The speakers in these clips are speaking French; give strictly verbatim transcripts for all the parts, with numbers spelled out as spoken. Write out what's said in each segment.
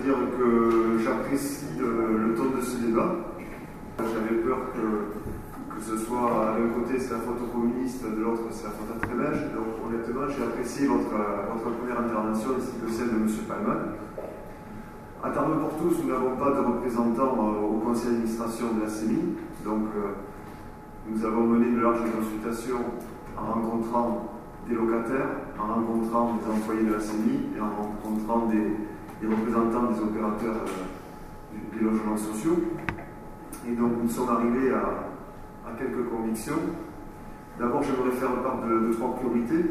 dire que j'apprécie le, le ton de ce débat. J'avais peur que, que ce soit d'un côté c'est la faute aux communistes, de l'autre c'est la faute à Trémèche. Donc honnêtement, j'ai apprécié votre, votre première intervention ainsi que celle de M. Palman. À Tarbes pour tous, nous n'avons pas de représentants euh, au conseil d'administration de la C E M I. Donc euh, nous avons mené de larges consultations en rencontrant des locataires, en rencontrant des employés de la C E M I et en rencontrant des, des représentants des opérateurs euh, des logements sociaux. Et donc nous sommes arrivés à, à quelques convictions. D'abord, j'aimerais faire part de, de trois priorités.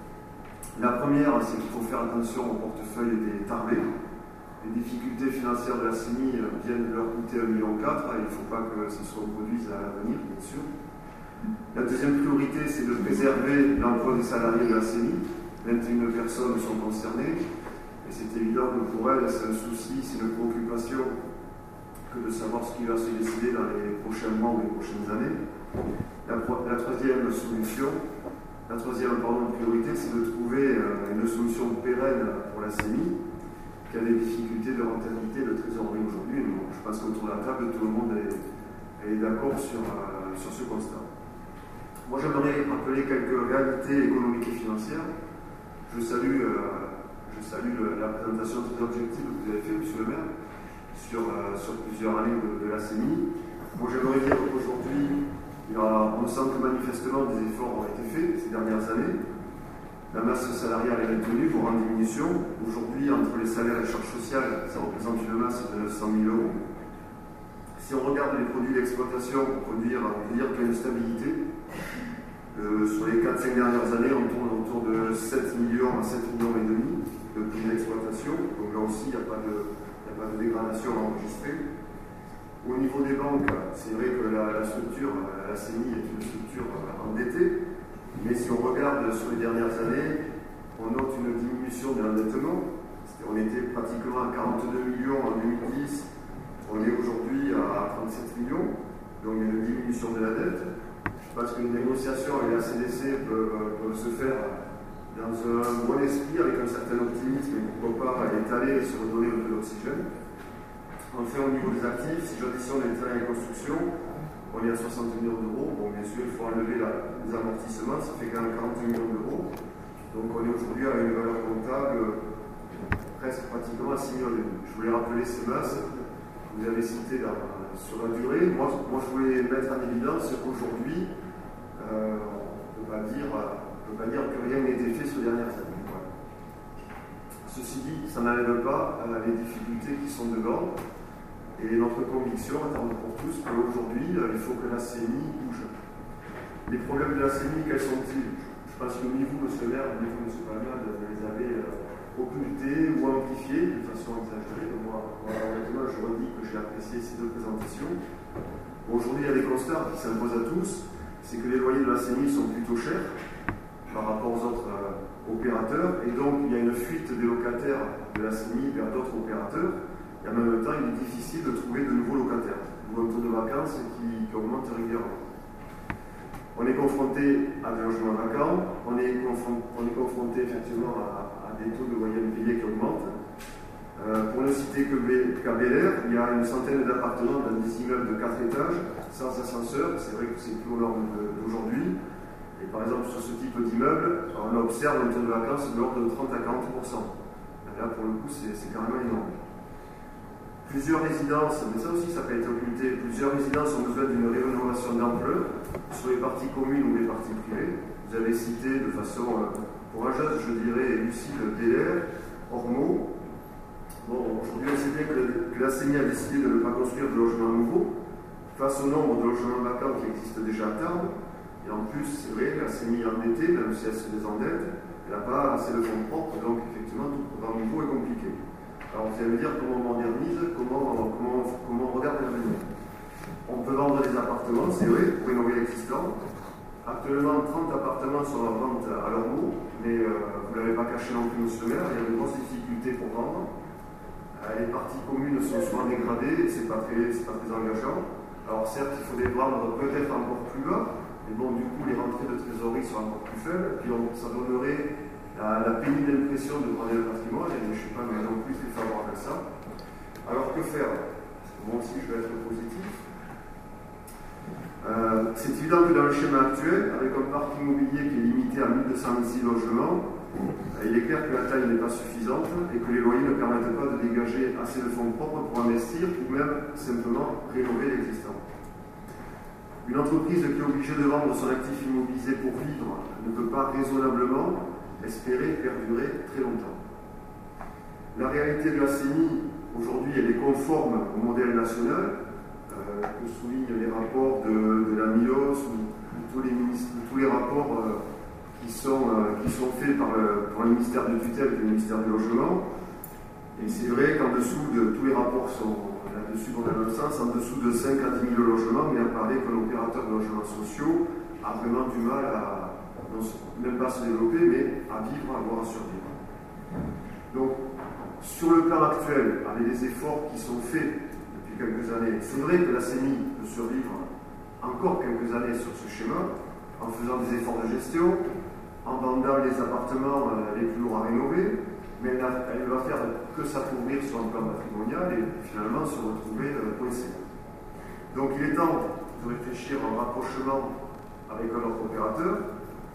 La première, c'est qu'il faut faire attention au portefeuille des Tarbais. Les difficultés financières de la C E M I viennent de leur coûter un virgule quatre million et il ne faut pas que ça se reproduise à l'avenir, bien sûr. La deuxième priorité, c'est de préserver l'emploi des salariés de la C E M I. vingt et une personnes sont concernées et c'est évident que pour elles, c'est un souci, c'est une préoccupation que de savoir ce qui va se décider dans les prochains mois ou les prochaines années. La, la troisième solution, la troisième pardon, priorité, c'est de trouver euh, une solution pérenne pour la C E M I qui a des difficultés de rentabilité de trésorerie aujourd'hui. Je pense qu'autour de la table, tout le monde est, est d'accord sur, euh, sur ce constat. Moi, j'aimerais rappeler quelques réalités économiques et financières. Je salue, euh, je salue le, la présentation très objective que vous avez fait, monsieur le maire, sur, euh, sur plusieurs années de, de la C E M I. Moi, j'aimerais dire qu'aujourd'hui, on sent que manifestement des efforts ont été faits ces dernières années. La masse salariale est maintenue, voire en diminution. Aujourd'hui, entre les salaires et les charges sociales, ça représente une masse de cent mille euros. Si on regarde les produits d'exploitation, on peut dire, dire qu'il y a une stabilité. Euh, sur les quatre cinq dernières années, on tourne autour de sept millions à sept millions et demi de prix d'exploitation. Donc là aussi, il n'y a, a pas de dégradation à enregistrer. Au niveau des banques, c'est vrai que la, la structure, la C E M I est une structure endettée. Mais si on regarde sur les dernières années, on note une diminution de l'endettement. On était pratiquement à quarante-deux millions en deux mille dix, on est aujourd'hui à trente-sept millions, donc il y a une diminution de la dette. Je pense que les négociations avec la C D C peuvent, peuvent se faire dans un bon esprit, avec un certain optimisme, et pourquoi pas étaler et se redonner un peu d'oxygène. Enfin, au niveau des actifs, si j'additionne les terrains et construction, on est à soixante millions d'euros. Bon, bien sûr, il faut enlever la, les amortissements, ça fait quand même quarante millions d'euros. Donc, on est aujourd'hui à une valeur comptable presque pratiquement à six millions d'euros. Je voulais rappeler ces masses que vous avez citées dans, sur la durée. Moi, moi, je voulais mettre en évidence qu'aujourd'hui, euh, on ne peut pas dire, on peut pas dire que rien n'a été fait sur les dernières années. Voilà. Ceci dit, ça n'enlève pas euh, les difficultés qui sont devant. Et notre conviction, à Tarbes pour tous, qu'aujourd'hui, il faut que la C E M I bouge. Les problèmes de la C E M I, quels sont-ils? Je pense que ni vous, monsieur le maire, ni vous, monsieur Palman, les avez euh, occultés ou amplifiés de façon exagérée. Moi, moi, honnêtement, je redis que j'ai apprécié ces deux présentations. Aujourd'hui, il y a des constats qui s'imposent à tous. C'est que les loyers de la C E M I sont plutôt chers par rapport aux autres euh, opérateurs. Et donc, il y a une fuite des locataires de la C E M I vers d'autres opérateurs. Et en même temps, il est difficile de trouver de nouveaux locataires, ou un taux de vacances qui, qui augmente régulièrement. On est confronté à des logements vacants, on est, on est confronté effectivement à, à des taux de loyer impayés qui augmentent. Euh, pour ne citer que qu'à Bel Air, il y a une centaine d'appartements dans des immeubles de quatre étages, sans ascenseur. C'est vrai que c'est plus aux normes d'aujourd'hui. Et par exemple, sur ce type d'immeuble, on observe un taux de vacances de l'ordre de trente à quarante pour cent. Là, pour le coup, c'est carrément énorme. Plusieurs résidences, mais ça aussi ça peut être occulté, plusieurs résidences ont besoin d'une rénovation d'ampleur sur les parties communes ou les parties privées. Vous avez cité de façon euh, courageuse, je dirais, Lucille Bel Air, Ormeaux. Bon, aujourd'hui on sait bien que, que la C E M I a décidé de ne pas construire de logements nouveaux face au nombre de logements vacants qui existent déjà à Tarbes. Et en plus, c'est vrai, la C E M I est endettée, même si elle se désendette, elle n'a pas assez de fonds propres, donc effectivement tout programme nouveau est compliqué. Alors vous allez me dire comment on modernise, comment, comment, comment on regarde l'avenir. On peut vendre des appartements, c'est vrai, pour rénover l'existant. Actuellement, trente appartements sont en vente à Ormeaux, mais euh, vous ne l'avez pas caché non plus, monsieur le maire, il y a de grosses difficultés pour vendre. Euh, les parties communes sont souvent dégradées, et ce n'est pas, pas très engageant. Alors certes, il faut les vendre peut-être encore plus bas, mais bon, du coup, les rentrées de trésorerie sont encore plus faibles, puis on, ça donnerait la, la pénible impression de prendre le patrimoine, et je ne suis pas non plus très favorable à ça. que faire? Moi aussi, je vais être positif. Euh, c'est évident que dans le schéma actuel, avec un parc immobilier qui est limité à mille deux cent six logements, il est clair que la taille n'est pas suffisante et que les loyers ne permettent pas de dégager assez de fonds propres pour investir ou même simplement rénover l'existant. Une entreprise qui est obligée de vendre son actif immobilisé pour vivre ne peut pas raisonnablement espérer perdurer très longtemps. La réalité de la C E M I, aujourd'hui, elle est conforme au modèle national, euh, que soulignent les rapports de, de la M I O S ou, ou tous, les tous les rapports euh, qui, sont, euh, qui sont faits par le, par le ministère de tutelle et le ministère du Logement. Et c'est vrai qu'en dessous de tous les rapports sont là-dessus dans le même sens, en dessous de cinq à dix mille logements, mais apparaît que l'opérateur de logements sociaux a vraiment du mal à, non, même pas à se développer, mais à vivre, à avoir à survivre. Donc, sur le plan actuel, avec les efforts qui sont faits depuis quelques années, c'est vrai que la C E M I peut survivre encore quelques années sur ce schéma, en faisant des efforts de gestion, en vendant les appartements les plus lourds à rénover, mais elle ne va faire que s'appauvrir sur un plan patrimonial et finalement se retrouver coincée. Donc il est temps de réfléchir en rapprochement avec un autre opérateur.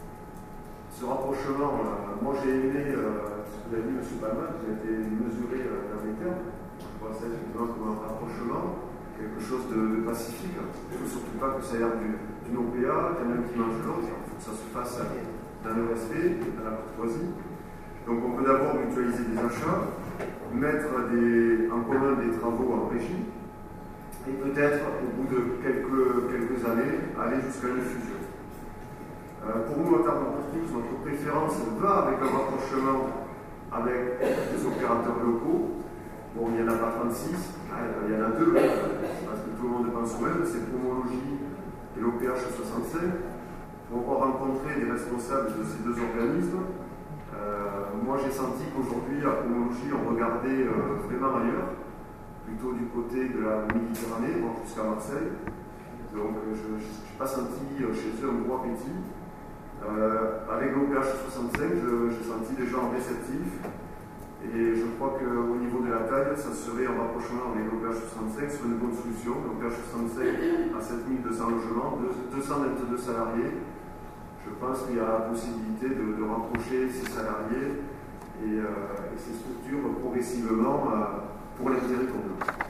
Ce rapprochement, euh, moi j'ai aimé euh, ce que vous avez dit, M. Palma, qui a été mesuré euh, dans les termes. Je vois ça effectivement comme un rapprochement, quelque chose de, de pacifique. Il ne faut surtout pas que ça aille d'une O P A, qu'il y en a un qui mange l'autre. Il faut que ça se fasse dans le respect, dans la courtoisie. Donc on peut d'abord mutualiser des achats, mettre des, en commun des travaux en régie, et peut-être, au bout de quelques, quelques années, aller jusqu'à une fusion. Euh, pour nous, en termes d'entreprise, notre préférence va avec un rapprochement avec des opérateurs locaux. Bon, il n'y en a pas trente-six, il y en a deux, parce que tout le monde pense au même, c'est Promologie et l'O P H soixante-cinq. On va rencontrer des responsables de ces deux organismes. Euh, moi, j'ai senti qu'aujourd'hui, à Promologie, on regardait euh, vraiment ailleurs, plutôt du côté de la Méditerranée, voire jusqu'à Marseille. Donc, je n'ai pas senti chez eux un gros appétit. Euh, avec l'O P H soixante-cinq, j'ai senti des gens réceptifs et je crois qu'au niveau de la taille, ça serait un rapprochement avec l'O P H soixante-cinq sur une bonne solution. L'O P H soixante-cinq à sept mille deux cents logements, deux cent vingt-deux salariés. Je pense qu'il y a la possibilité de, de rapprocher ces salariés et, euh, et ces structures progressivement euh, pour l'intérêt commun.